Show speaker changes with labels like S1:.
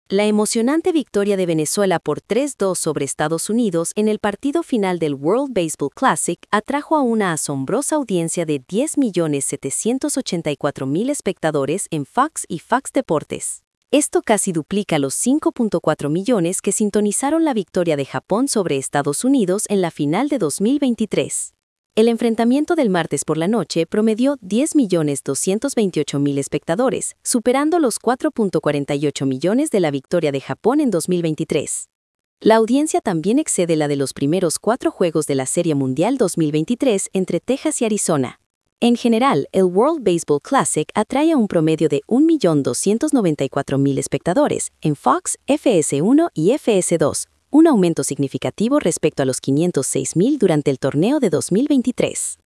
S1: La emocionante victoria de Venezuela por 3-2 sobre Estados Unidos en el partido final del World Baseball Classic atrajo a una asombrosa audiencia de 10.784.000 espectadores en Fox y Fox Deportes. Esto casi duplica los 5.4 millones que sintonizaron la victoria de Japón sobre Estados Unidos en la final de 2023. El enfrentamiento del martes por la noche promedió 10.228.000 espectadores, superando los 4.48 millones de la victoria de Japón en 2023. La audiencia también excede la de los primeros 4 juegos de la Serie Mundial 2023 entre Texas y Arizona. En general, el World Baseball Classic atrae a un promedio de 1.294.000 espectadores en Fox, FS1 y FS2, un aumento significativo respecto a los 506.000 durante el torneo de 2023.